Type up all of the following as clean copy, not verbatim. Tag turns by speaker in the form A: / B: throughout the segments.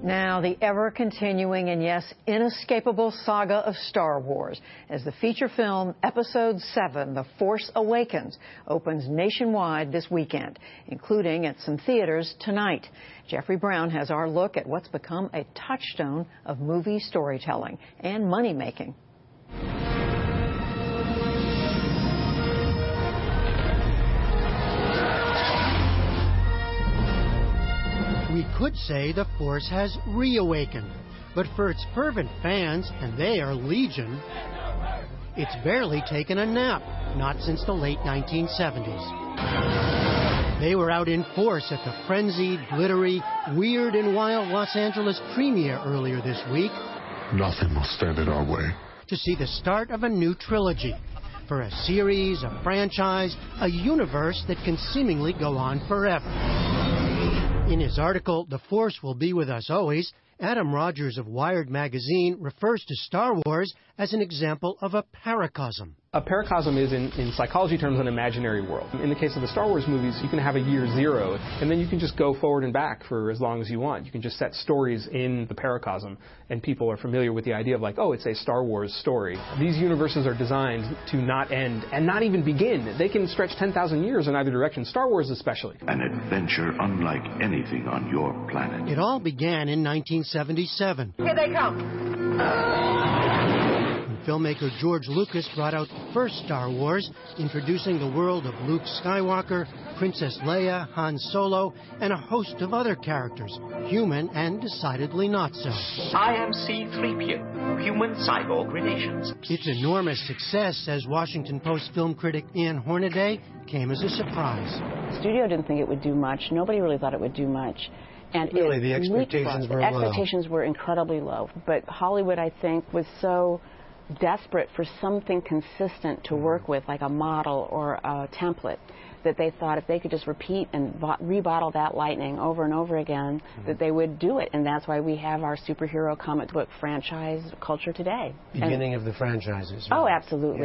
A: Now, the ever-continuing and, yes, inescapable saga of Star Wars, as the feature film Episode 7, The Force Awakens, opens nationwide this weekend, including at some theaters tonight. Jeffrey Brown has our look at what's become a touchstone of movie storytelling and money-making.
B: We could say the Force has reawakened, but for its fervent fans, and they are legion, it's barely taken a nap, not since the late 1970s. They were out in force at the frenzied, glittery, weird and wild Los Angeles premiere earlier this week.
C: Nothing will stand in our way.
B: To see the start of a new trilogy, for a series, a franchise, a universe that can seemingly go on forever. In his article, The Force Will Be With Us Always, Adam Rogers of Wired magazine refers to Star Wars as an example of a paracosm.
D: A paracosm is, in psychology terms, an imaginary world. In the case of the Star Wars movies, you can have a year zero, and then you can just go forward and back for as long as you want. You can just set stories in the paracosm, and people are familiar with the idea of like, oh, it's a Star Wars story. These universes are designed to not end and not even begin. They can stretch 10,000 years in either direction, Star Wars especially.
E: An adventure unlike anything on your planet.
B: It all began in 1977.
F: Here they come.
B: Filmmaker George Lucas brought out the first Star Wars, introducing the world of Luke Skywalker, Princess Leia, Han Solo, and a host of other characters, human and decidedly not so.
G: I am C-3PO, human cyborg relations.
B: Its enormous success, says Washington Post film critic Ann Hornaday, came as a surprise.
H: The studio didn't think it would do much. Nobody really thought it would do much. And
B: really, the expectations were low.
H: The expectations were incredibly low. But Hollywood, I think, was so desperate for something consistent to work with, like a model or a template, that they thought if they could just repeat and rebottle that lightning over and over again, that they would do it. And that's why we have our superhero comic book franchise culture today.
B: Beginning of the franchises. Right?
H: Oh, absolutely.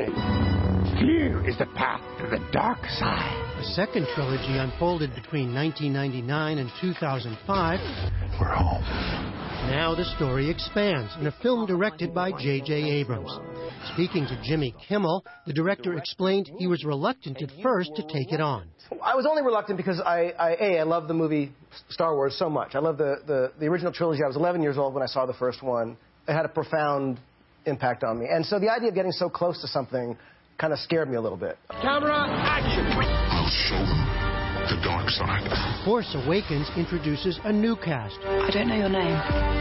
G: Here is the path to the dark side.
B: A second trilogy unfolded between 1999 and 2005.
C: We're home.
B: Now the story expands in a film directed by J.J. Abrams. Speaking to Jimmy Kimmel, the director explained he was reluctant at first to take it on.
I: I was only reluctant because I love the movie Star Wars so much. I love the original trilogy. I was 11 years old when I saw the first one. It had a profound impact on me. And so the idea of getting so close to something kind of scared me a little bit.
G: Camera, action!
C: I'll show them the dark side.
B: Force Awakens introduces a new cast.
F: I don't know your name.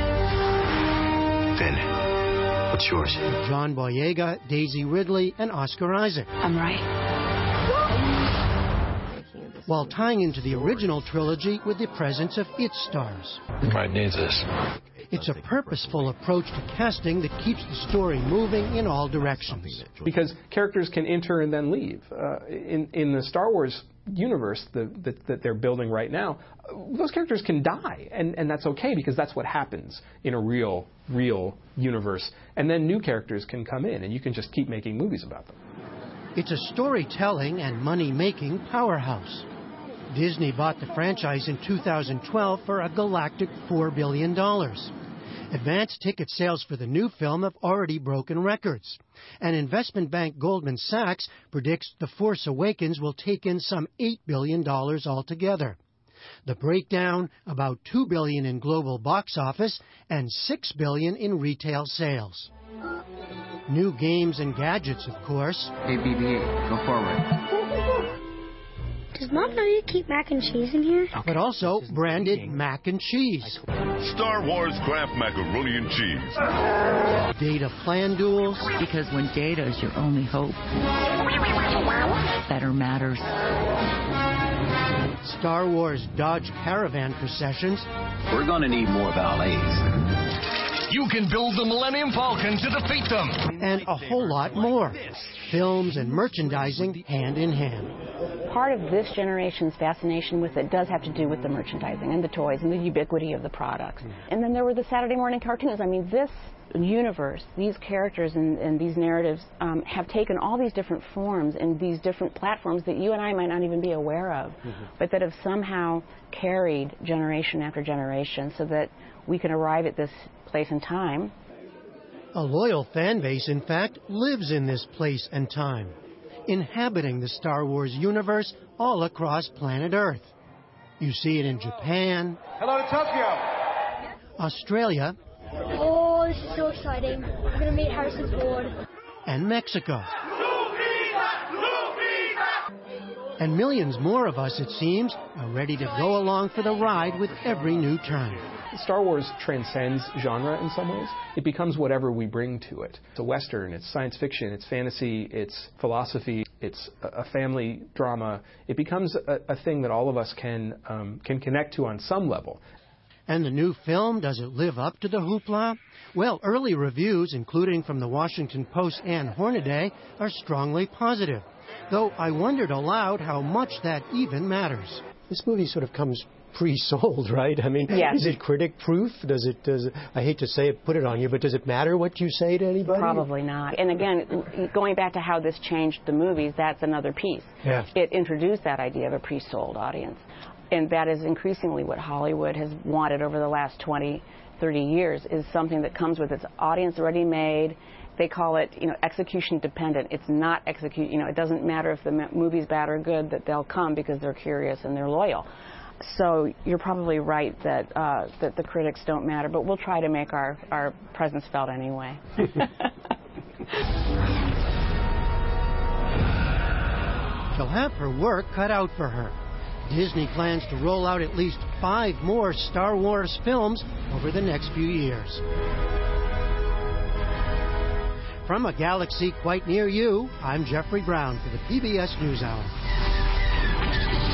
G: Finn, what's yours?
B: John Boyega, Daisy Ridley, and Oscar Isaac.
F: I'm right.
B: While tying into the original trilogy with the presence of its stars.
C: You might need this.
B: It's a purposeful approach to casting that keeps the story moving in all directions.
D: Because characters can enter and then leave. In the Star Wars universe that they're building right now, those characters can die, and that's okay because that's what happens in a real universe. And then new characters can come in, and you can just keep making movies about them.
B: It's a storytelling and money-making powerhouse. Disney bought the franchise in 2012 for a galactic $4 billion. Advance ticket sales for the new film have already broken records. And investment bank Goldman Sachs predicts The Force Awakens will take in some $8 billion altogether. The breakdown, about $2 billion in global box office and $6 billion in retail sales. New games and gadgets, of course.
G: Hey, BB-8, go forward.
J: Does Mom know you keep mac and cheese in here?
B: But also branded mac and cheese.
C: Star Wars Kraft Macaroni and Cheese.
B: Data plan duels.
K: Because when data is your only hope, better matters.
B: Star Wars Dodge Caravan processions.
G: We're going to need more valets.
L: You can build the Millennium Falcon to defeat them.
B: And a whole lot more. films and merchandising hand in hand.
H: Part of this generation's fascination with it does have to do with the merchandising and the toys and the ubiquity of the products. And then there were the Saturday morning cartoons. I mean, this universe, these characters and these narratives have taken all these different forms and these different platforms that you and I might not even be aware of, but that have somehow carried generation after generation so that we can arrive at this place and time.
B: A loyal fan base, in fact, lives in this place and time, inhabiting the Star Wars universe all across planet Earth. You see it in Japan.
L: Hello to Tokyo.
B: Australia.
J: Oh, this is so exciting. I'm going to meet Harrison Ford.
B: And Mexico. And millions more of us, it seems, are ready to go along for the ride with every new turn.
D: Star Wars transcends genre in some ways. It becomes whatever we bring to it. It's a Western, it's science fiction, it's fantasy, it's philosophy, it's a family drama. It becomes a thing that all of us can connect to on some level.
B: And the new film, does it live up to the hoopla? Well, early reviews, including from the Washington Post's Ann Hornaday, are strongly positive. Though I wondered aloud how much that even matters.
M: This movie sort of comes pre-sold, right? I mean,
H: yes.
M: Is it critic-proof? Does it, I hate to say it, put it on you, but does it matter what you say to anybody?
H: Probably not. And again, going back to how this changed the movies, that's another piece.
M: Yeah.
H: It introduced that idea of a pre-sold audience. And that is increasingly what Hollywood has wanted over the last 20, 30 years, is something that comes with its audience already made. They call it, execution dependent. It's not it doesn't matter if the movie's bad or good, that they'll come because they're curious and they're loyal. So you're probably right that that the critics don't matter, but we'll try to make our presence felt anyway.
B: She'll have her work cut out for her. Disney plans to roll out at least 5 more Star Wars films over the next few years. From a galaxy quite near you, I'm Jeffrey Brown for the PBS NewsHour.